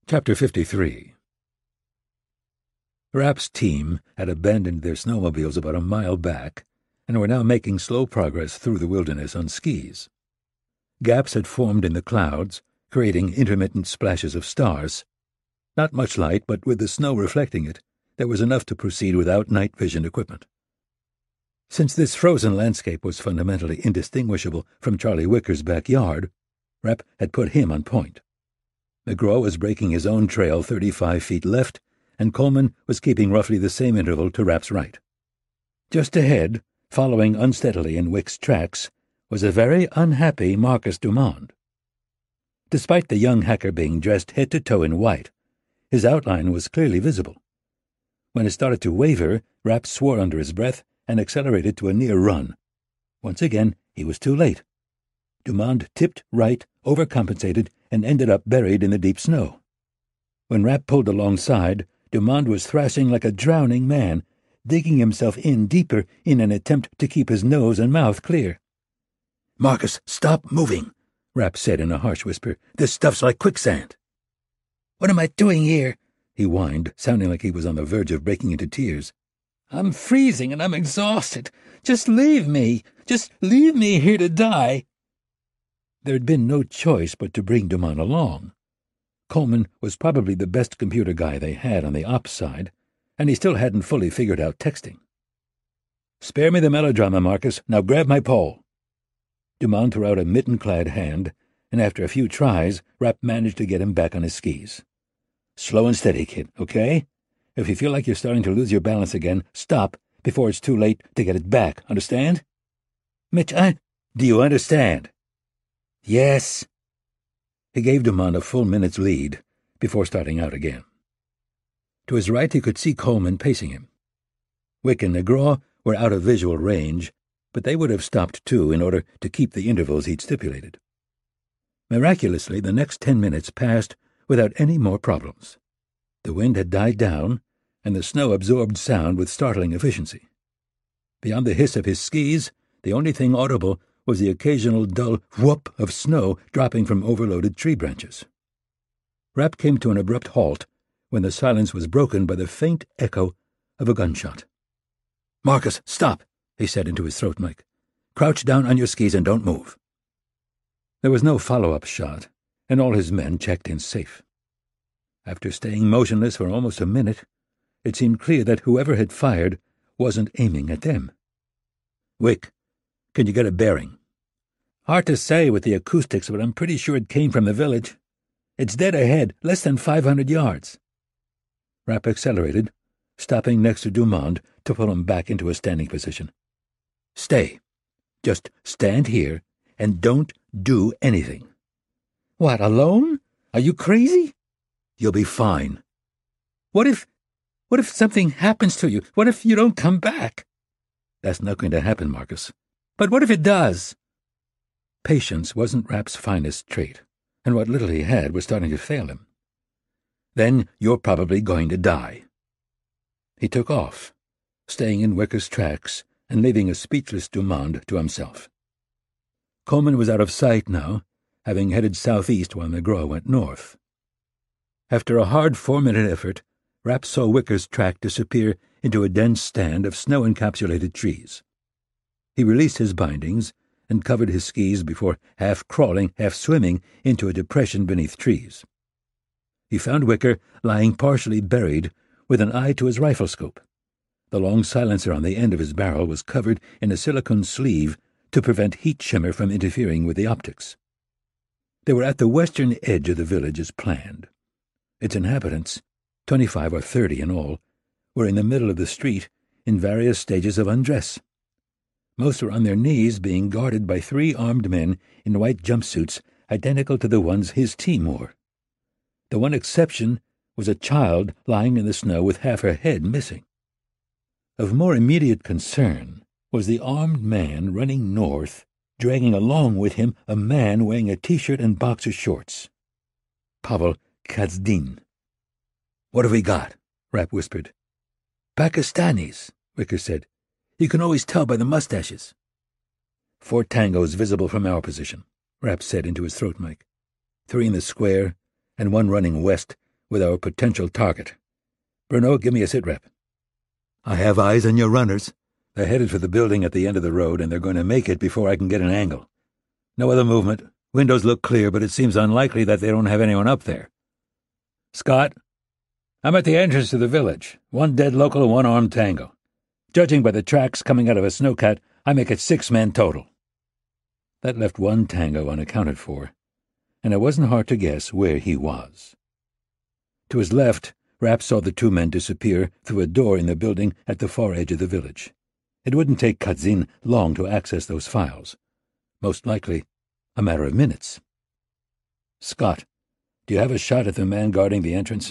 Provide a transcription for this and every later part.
Chapter 53. Rapp's team had abandoned their snowmobiles about a mile back and were now making slow progress through the wilderness on skis. Gaps had formed in the clouds, creating intermittent splashes of stars. Not much light, but with the snow reflecting it, there was enough to proceed without night vision equipment. Since this frozen landscape was fundamentally indistinguishable from Charlie Wicker's backyard, Rapp had put him on point. McGraw was breaking his own trail 35 feet left, and Coleman was keeping roughly the same interval to Rapp's right. Just ahead, following unsteadily in Wick's tracks, was a very unhappy Marcus Dumond. Despite the young hacker being dressed head to toe in white, his outline was clearly visible. When it started to waver, Rapp swore under his breath and accelerated to a near run. Once again, he was too late. Dumond tipped right, overcompensated, and ended up buried in the deep snow. When Rapp pulled alongside, Dumond was thrashing like a drowning man, digging himself in deeper in an attempt to keep his nose and mouth clear. "Marcus, stop moving," Rapp said in a harsh whisper. "This stuff's like quicksand." "What am I doing here?" he whined, sounding like he was on the verge of breaking into tears. "I'm freezing and I'm exhausted. Just leave me. Just leave me here to die." There had been no choice but to bring Dumond along. Coleman was probably the best computer guy they had on the ops side, and he still hadn't fully figured out texting. "Spare me the melodrama, Marcus. Now grab my pole." Dumond threw out a mitten-clad hand, and after a few tries, Rapp managed to get him back on his skis. "Slow and steady, kid, okay? If you feel like you're starting to lose your balance again, stop before it's too late to get it back, understand?" "Mitch, Do you understand?" "Yes." He gave Dumond a full minute's lead before starting out again. To his right he could see Coleman pacing him. Wick and McGraw were out of visual range, but they would have stopped too in order to keep the intervals he'd stipulated. Miraculously, the next 10 minutes passed without any more problems. The wind had died down, and the snow absorbed sound with startling efficiency. Beyond the hiss of his skis, the only thing audible was the occasional dull whoop of snow dropping from overloaded tree branches. Rapp came to an abrupt halt when the silence was broken by the faint echo of a gunshot. "Marcus, stop," he said into his throat mic. "Crouch down on your skis and don't move." There was no follow-up shot, and all his men checked in safe. After staying motionless for almost a minute, it seemed clear that whoever had fired wasn't aiming at them. "Wick, can you get a bearing?" "Hard to say with the acoustics, but I'm pretty sure it came from the village. It's dead ahead, less than 500 yards. Rapp accelerated, stopping next to Dumond to pull him back into a standing position. "Stay. Just stand here and don't do anything." "What, alone? Are you crazy?" "You'll be fine." What if something happens to you? What if you don't come back?" "That's not going to happen, Marcus." "But what if it does?" Patience wasn't Rapp's finest trait, and what little he had was starting to fail him. "Then you're probably going to die." He took off, staying in Wicker's tracks and leaving a speechless Dumond to himself. Coleman was out of sight now, having headed southeast while McGraw went north. After a hard 4-minute effort, Rapp saw Wicker's track disappear into a dense stand of snow-encapsulated trees. He released his bindings and covered his skis before half-crawling, half-swimming into a depression beneath trees. He found Wicker lying partially buried with an eye to his rifle scope. The long silencer on the end of his barrel was covered in a silicone sleeve to prevent heat shimmer from interfering with the optics. They were at the western edge of the village as planned. Its inhabitants, 25 or 30 in all, were in the middle of the street in various stages of undress. Most were on their knees, being guarded by 3 armed men in white jumpsuits identical to the ones his team wore. The one exception was a child lying in the snow with half her head missing. Of more immediate concern was the armed man running north, dragging along with him a man wearing a T-shirt and boxer shorts. Pavel Kazdin. "What have we got?" Rapp whispered. "Pakistanis," Wicker said. "You can always tell by the mustaches." "4 tangos visible from our position," Rapp said into his throat mic. 3 in the square, and 1 running west with our potential target. Bruno, give me a sit-rep. I have eyes on your runners. They're headed for the building at the end of the road, and they're going to make it before I can get an angle. No other movement. Windows look clear, but it seems unlikely that they don't have anyone up there. Scott? I'm at the entrance to the village. 1 dead local and 1 armed tango. Judging by the tracks coming out of a snowcat, I make it 6 men total. That left 1 tango unaccounted for, and it wasn't hard to guess where he was. To his left, Rapp saw the 2 men disappear through a door in the building at the far edge of the village. It wouldn't take Kadzin long to access those files. Most likely, a matter of minutes. Scott, do you have a shot at the man guarding the entrance?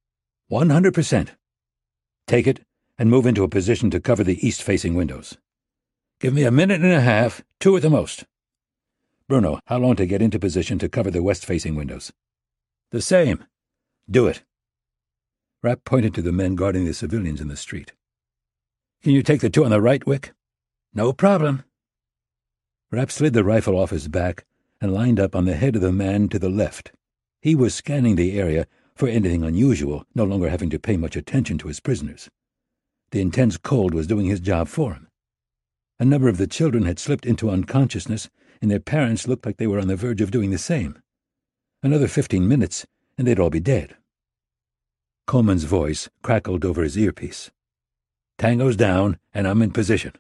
100%. Take it and move into a position to cover the east-facing windows. Give me a minute and a half, 2 at the most. Bruno, how long to get into position to cover the west-facing windows? The same. Do it. Rapp pointed to the men guarding the civilians in the street. Can you take the 2 on the right, Wick? No problem. Rapp slid the rifle off his back and lined up on the head of the man to the left. He was scanning the area for anything unusual, no longer having to pay much attention to his prisoners. The intense cold was doing his job for him. A number of the children had slipped into unconsciousness, and their parents looked like they were on the verge of doing the same. Another 15 minutes, and they'd all be dead. Coleman's voice crackled over his earpiece. Tango's down, and I'm in position.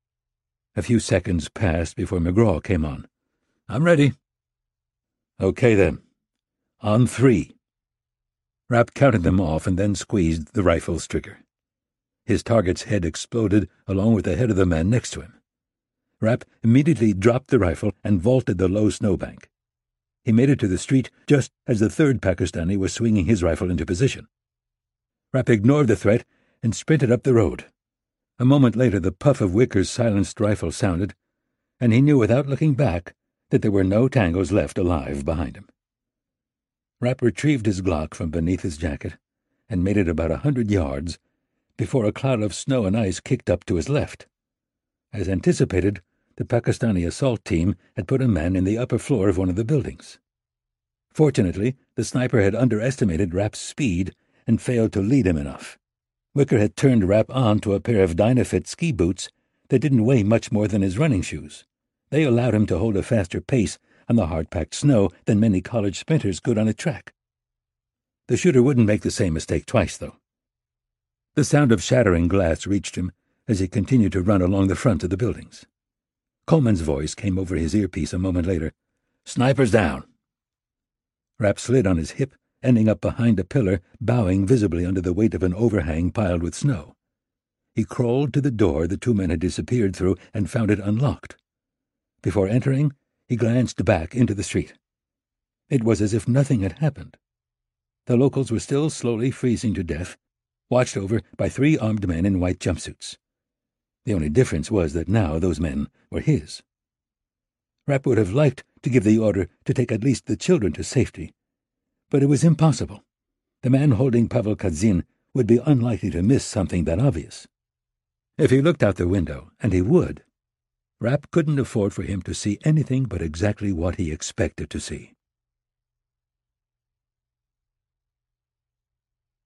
A few seconds passed before McGraw came on. I'm ready. Okay, then. On 3. Rapp counted them off and then squeezed the rifle's trigger. His target's head exploded along with the head of the man next to him. Rapp immediately dropped the rifle and vaulted the low snowbank. He made it to the street just as the 3rd Pakistani was swinging his rifle into position. Rapp ignored the threat and sprinted up the road. A moment later the puff of Wicker's silenced rifle sounded, and he knew without looking back that there were no tangos left alive behind him. Rapp retrieved his Glock from beneath his jacket and made it about 100 yards before a cloud of snow and ice kicked up to his left. As anticipated, the Pakistani assault team had put a man in the upper floor of one of the buildings. Fortunately, the sniper had underestimated Rapp's speed and failed to lead him enough. Wicker had turned Rapp on to a pair of Dynafit ski boots that didn't weigh much more than his running shoes. They allowed him to hold a faster pace on the hard-packed snow than many college sprinters could on a track. The shooter wouldn't make the same mistake twice, though. The sound of shattering glass reached him as he continued to run along the front of the buildings. Coleman's voice came over his earpiece a moment later. Snipers down. Rapp slid on his hip, ending up behind a pillar, bowing visibly under the weight of an overhang piled with snow. He crawled to the door the 2 men had disappeared through and found it unlocked. Before entering, he glanced back into the street. It was as if nothing had happened. The locals were still slowly freezing to death, watched over by 3 armed men in white jumpsuits. The only difference was that now those men were his. Rapp would have liked to give the order to take at least the children to safety, but it was impossible. The man holding Pavel Kadzin would be unlikely to miss something that obvious. If he looked out the window, and he would, Rapp couldn't afford for him to see anything but exactly what he expected to see.